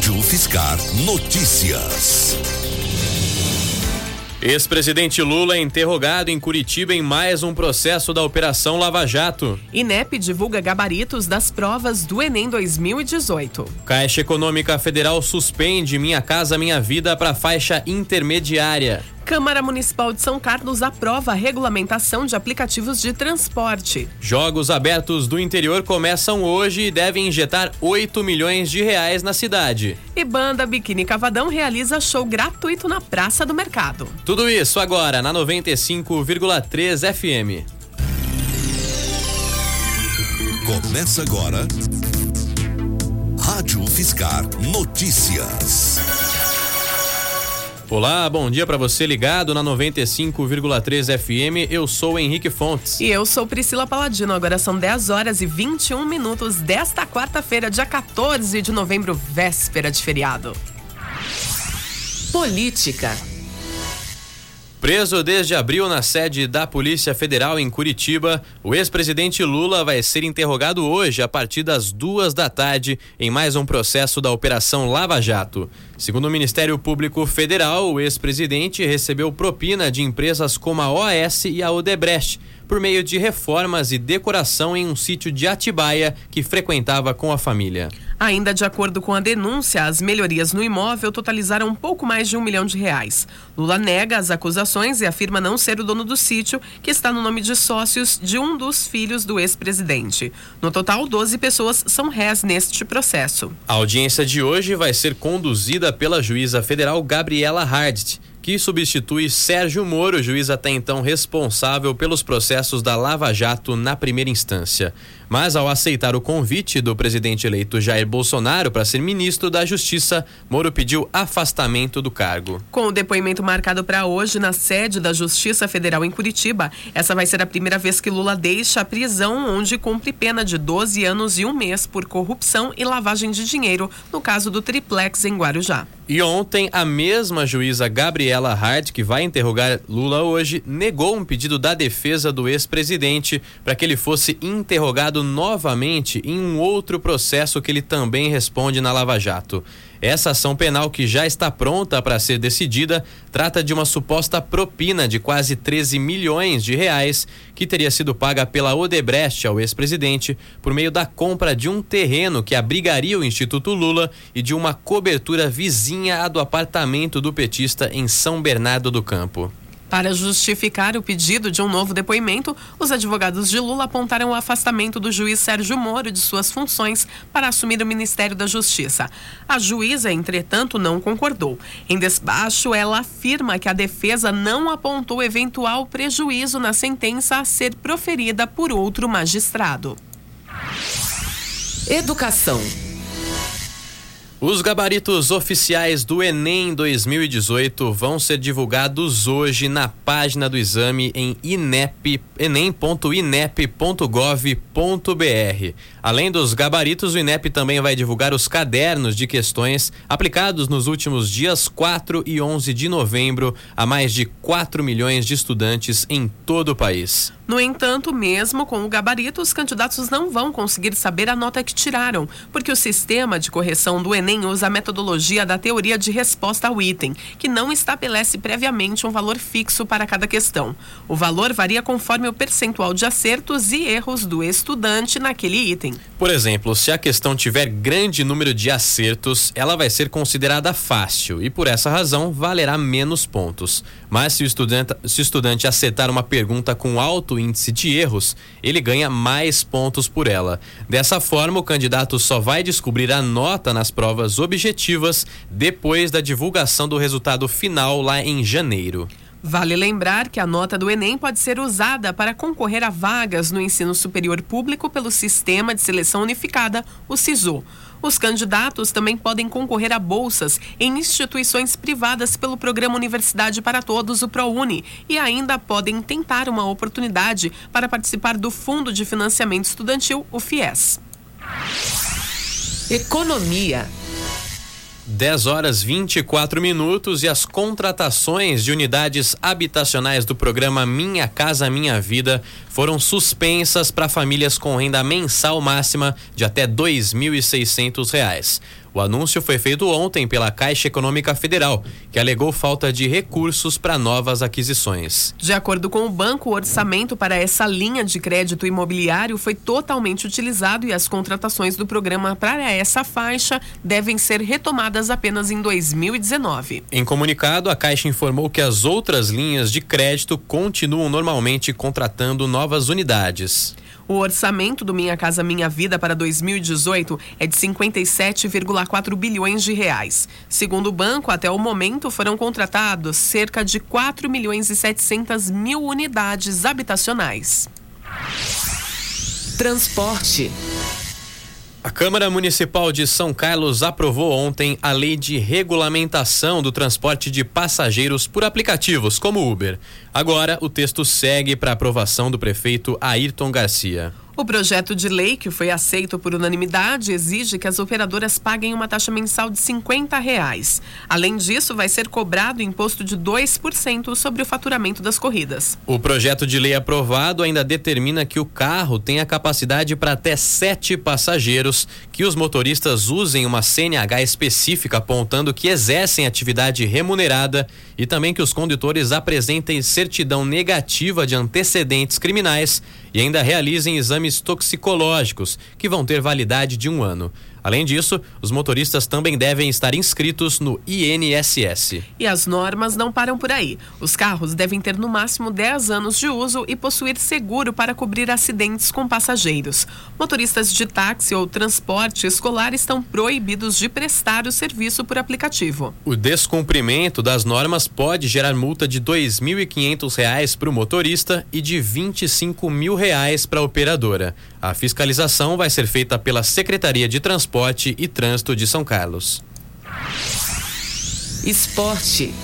Rádio Fiscar Notícias. Ex-presidente Lula é interrogado em Curitiba em mais um processo da Operação Lava Jato. INEP divulga gabaritos das provas do Enem 2018. Caixa Econômica Federal suspende Minha Casa Minha Vida para faixa intermediária. Câmara Municipal de São Carlos aprova a regulamentação de aplicativos de transporte. Jogos Abertos do Interior começam hoje e devem injetar 8 milhões de reais na cidade. E banda Biquíni Cavadão realiza show gratuito na Praça do Mercado. Tudo isso agora na 95,3 FM. Começa agora Rádio Fiscar Notícias. Olá, bom dia para você ligado na 95,3 FM. Eu sou Henrique Fontes. E eu sou Priscila Paladino. Agora são 10 horas e 21 minutos desta quarta-feira, dia 14 de novembro, véspera de feriado. Política. Preso desde abril na sede da Polícia Federal em Curitiba, o ex-presidente Lula vai ser interrogado hoje a partir das 2h em mais um processo da Operação Lava Jato. Segundo o Ministério Público Federal, o ex-presidente recebeu propina de empresas como a OAS e a Odebrecht por meio de reformas e decoração em um sítio de Atibaia que frequentava com a família. Ainda de acordo com a denúncia, as melhorias no imóvel totalizaram um pouco mais de R$1 milhão. Lula nega as acusações e afirma não ser o dono do sítio, que está no nome de sócios de um dos filhos do ex-presidente. No total, 12 pessoas são réis neste processo. A audiência de hoje vai ser conduzida pela juíza federal Gabriela Hardt, que substitui Sérgio Moro, juiz até então responsável pelos processos da Lava Jato na primeira instância. Mas ao aceitar o convite do presidente eleito Jair Bolsonaro para ser ministro da Justiça, Moro pediu afastamento do cargo. Com o depoimento marcado para hoje na sede da Justiça Federal em Curitiba, essa vai ser a primeira vez que Lula deixa a prisão, onde cumpre pena de 12 anos e 1 mês por corrupção e lavagem de dinheiro, no caso do Triplex em Guarujá. E ontem, a mesma juíza Gabriela Hardt, que vai interrogar Lula hoje, negou um pedido da defesa do ex-presidente para que ele fosse interrogado novamente em um outro processo que ele também responde na Lava Jato. Essa ação penal, que já está pronta para ser decidida, trata de uma suposta propina de quase 13 milhões de reais que teria sido paga pela Odebrecht ao ex-presidente por meio da compra de um terreno que abrigaria o Instituto Lula e de uma cobertura vizinha à do apartamento do petista em São Bernardo do Campo. Para justificar o pedido de um novo depoimento, os advogados de Lula apontaram o afastamento do juiz Sérgio Moro de suas funções para assumir o Ministério da Justiça. A juíza, entretanto, não concordou. Em despacho, ela afirma que a defesa não apontou eventual prejuízo na sentença a ser proferida por outro magistrado. Educação. Os gabaritos oficiais do Enem 2018 vão ser divulgados hoje na página do exame em enem.inep.gov.br. Além dos gabaritos, o INEP também vai divulgar os cadernos de questões aplicados nos últimos dias 4 e 11 de novembro a mais de 4 milhões de estudantes em todo o país. No entanto, mesmo com o gabarito, os candidatos não vão conseguir saber a nota que tiraram, porque o sistema de correção do Enem usa a metodologia da teoria de resposta ao item, que não estabelece previamente um valor fixo para cada questão. O valor varia conforme o percentual de acertos e erros do estudante naquele item. Por exemplo, se a questão tiver grande número de acertos, ela vai ser considerada fácil e, por essa razão, valerá menos pontos. Mas se o estudante acertar uma pergunta com alto índice de erros, ele ganha mais pontos por ela. Dessa forma, o candidato só vai descobrir a nota nas provas objetivas depois da divulgação do resultado final lá em janeiro. Vale lembrar que a nota do Enem pode ser usada para concorrer a vagas no ensino superior público pelo Sistema de Seleção Unificada, o SISU. Os candidatos também podem concorrer a bolsas em instituições privadas pelo Programa Universidade para Todos, o ProUni, e ainda podem tentar uma oportunidade para participar do Fundo de Financiamento Estudantil, o FIES. Economia. 10h24 e as contratações de unidades habitacionais do programa Minha Casa Minha Vida foram suspensas para famílias com renda mensal máxima de até R$ 2.600. O anúncio foi feito ontem pela Caixa Econômica Federal, que alegou falta de recursos para novas aquisições. De acordo com o banco, o orçamento para essa linha de crédito imobiliário foi totalmente utilizado e as contratações do programa para essa faixa devem ser retomadas apenas em 2019. Em comunicado, a Caixa informou que as outras linhas de crédito continuam normalmente contratando novas unidades. O orçamento do Minha Casa Minha Vida para 2018 é de 57,4 bilhões de reais. Segundo o banco, até o momento foram contratados cerca de 4 milhões e 700 mil unidades habitacionais. Transporte. A Câmara Municipal de São Carlos aprovou ontem a lei de regulamentação do transporte de passageiros por aplicativos, como Uber. Agora, o texto segue para aprovação do prefeito Ayrton Garcia. O projeto de lei, que foi aceito por unanimidade, exige que as operadoras paguem uma taxa mensal de R$50. Além disso, vai ser cobrado imposto de 2% sobre o faturamento das corridas. O projeto de lei aprovado ainda determina que o carro tenha capacidade para até 7 passageiros, que os motoristas usem uma CNH específica apontando que exercem atividade remunerada e também que os condutores apresentem certidão negativa de antecedentes criminais e ainda realizem exames toxicológicos, que vão ter validade de 1 ano. Além disso, os motoristas também devem estar inscritos no INSS. E as normas não param por aí. Os carros devem ter no máximo 10 anos de uso e possuir seguro para cobrir acidentes com passageiros. Motoristas de táxi ou transporte escolar estão proibidos de prestar o serviço por aplicativo. O descumprimento das normas pode gerar multa de R$ 2.500 para o motorista e de R$ 25.000 para a operadora. A fiscalização vai ser feita pela Secretaria de Transporte e Trânsito de São Carlos. Esporte.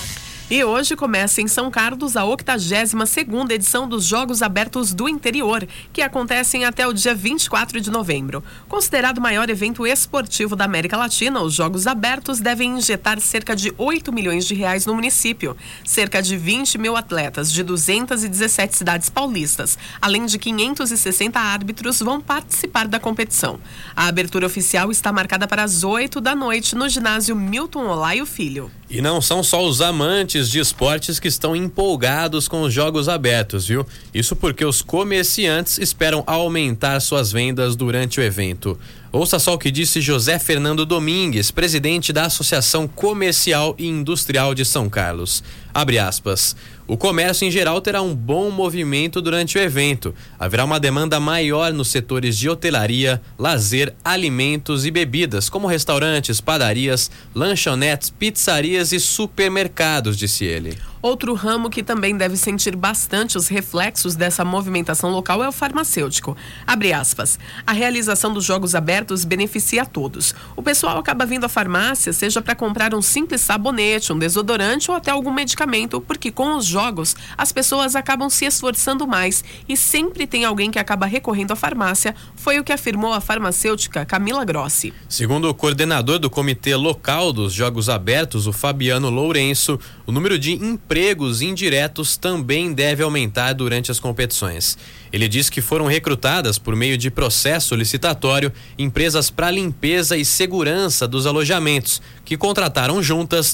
E hoje começa em São Carlos a 82ª edição dos Jogos Abertos do Interior, que acontecem até o dia 24 de novembro. Considerado o maior evento esportivo da América Latina, os Jogos Abertos devem injetar cerca de 8 milhões de reais no município. Cerca de 20 mil atletas de 217 cidades paulistas, além de 560 árbitros, vão participar da competição. A abertura oficial está marcada para as 8 da noite no ginásio Milton Olaio Filho. E não são só os amantes de esportes que estão empolgados com os Jogos Abertos, viu? Isso porque os comerciantes esperam aumentar suas vendas durante o evento. Ouça só o que disse José Fernando Domingues, presidente da Associação Comercial e Industrial de São Carlos. Abre aspas. O comércio em geral terá um bom movimento durante o evento. Haverá uma demanda maior nos setores de hotelaria, lazer, alimentos e bebidas, como restaurantes, padarias, lanchonetes, pizzarias e supermercados, disse ele. Outro ramo que também deve sentir bastante os reflexos dessa movimentação local é o farmacêutico. Abre aspas. A realização dos Jogos Abertos beneficia a todos. O pessoal acaba vindo à farmácia, seja para comprar um simples sabonete, um desodorante ou até algum medicamento, porque com os jogos as pessoas acabam se esforçando mais e sempre tem alguém que acaba recorrendo à farmácia, foi o que afirmou a farmacêutica Camila Grossi. Segundo o coordenador do Comitê Local dos Jogos Abertos, o Fabiano Lourenço, o número de empregos indiretos também deve aumentar durante as competições. Ele diz que foram recrutadas por meio de processo licitatório empresas para limpeza e segurança dos alojamentos, que contrataram juntas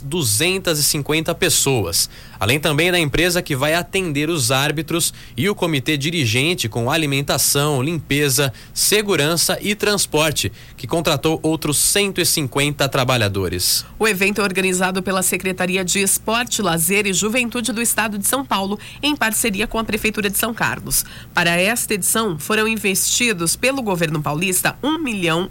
250 pessoas. Além também da empresa que vai atender os árbitros e o comitê dirigente com alimentação, limpeza, segurança e transporte, que contratou outros 150 trabalhadores. O evento é organizado pela Secretaria de Esporte, Lazer e Juventude do Estado de São Paulo, em parceria com a Prefeitura de São Carlos. Para esta edição, foram investidos pelo governo paulista R$1,2 milhão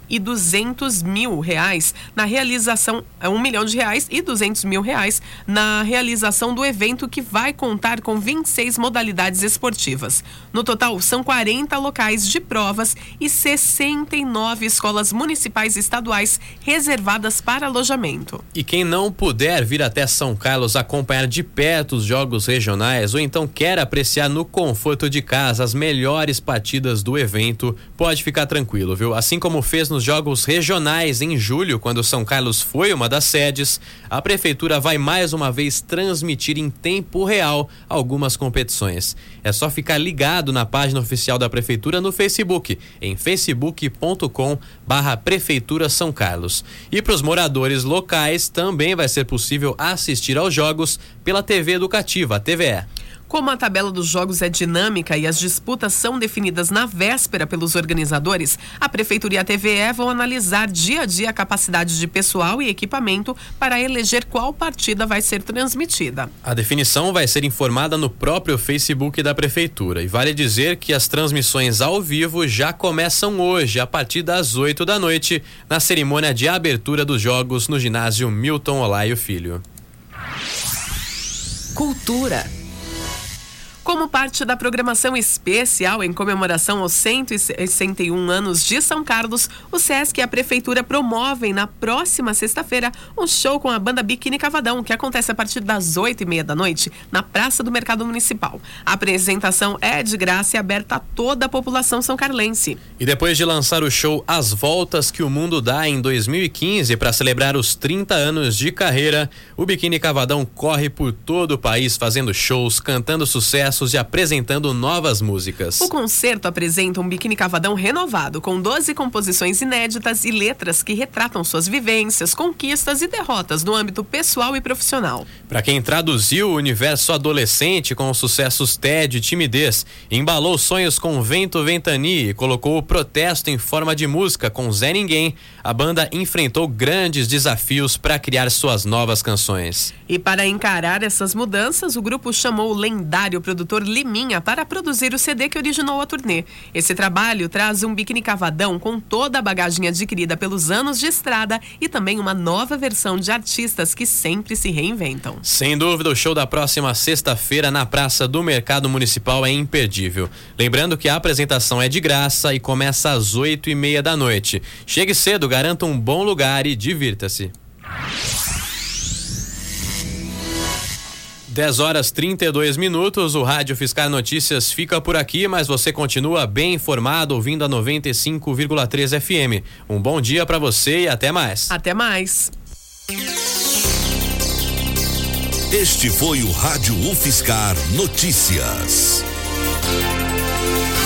na realização, R$1 milhão e R$200 mil na realização do evento, que vai contar com 26 modalidades esportivas. No total, são 40 locais de provas e 69 escolas municipais e estaduais reservadas para alojamento. E quem não puder vir até São Carlos acompanhar de perto os jogos regionais ou então quer apreciar no conforto de casa as melhores partidas do evento, pode ficar tranquilo, viu? Assim como fez nos jogos regionais em julho, quando São Carlos foi uma das sedes, a prefeitura vai mais uma vez transmitir em em tempo real algumas competições. É só ficar ligado na página oficial da Prefeitura no Facebook, em facebook.com/Prefeitura São Carlos. E para os moradores locais também vai ser possível assistir aos jogos pela TV Educativa, a TVE. Como a tabela dos jogos é dinâmica e as disputas são definidas na véspera pelos organizadores, a Prefeitura e a TVE vão analisar dia a dia a capacidade de pessoal e equipamento para eleger qual partida vai ser transmitida. A definição vai ser informada no próprio Facebook da Prefeitura e vale dizer que as transmissões ao vivo já começam hoje, a partir das 8 da noite, na cerimônia de abertura dos jogos no ginásio Milton Olaio Filho. Cultura. Como parte da programação especial em comemoração aos 161 anos de São Carlos, o SESC e a Prefeitura promovem na próxima sexta-feira um show com a banda Biquíni Cavadão, que acontece a partir das 8h30 da noite, na Praça do Mercado Municipal. A apresentação é de graça e aberta a toda a população são-carlense. E depois de lançar o show As Voltas que o Mundo Dá em 2015 para celebrar os 30 anos de carreira, o Biquíni Cavadão corre por todo o país fazendo shows, cantando sucesso e apresentando novas músicas. O concerto apresenta um Biquíni Cavadão renovado, com 12 composições inéditas e letras que retratam suas vivências, conquistas e derrotas no âmbito pessoal e profissional. Para quem traduziu o universo adolescente com os sucessos Tédio e Timidez, embalou sonhos com Vento Ventania e colocou o protesto em forma de música com Zé Ninguém, a banda enfrentou grandes desafios para criar suas novas canções. E para encarar essas mudanças, o grupo chamou o lendário produtor Liminha para produzir o CD que originou a turnê. Esse trabalho traz um Biquíni Cavadão com toda a bagagem adquirida pelos anos de estrada e também uma nova versão de artistas que sempre se reinventam. Sem dúvida, o show da próxima sexta-feira na Praça do Mercado Municipal é imperdível. Lembrando que a apresentação é de graça e começa às 8h30 da noite. Chegue cedo, garanta um bom lugar e divirta-se. 10h32, o Rádio Fiscar Notícias fica por aqui, mas você continua bem informado ouvindo a 95,3 FM. Um bom dia para você e até mais. Até mais. Este foi o Rádio UFSCar Notícias.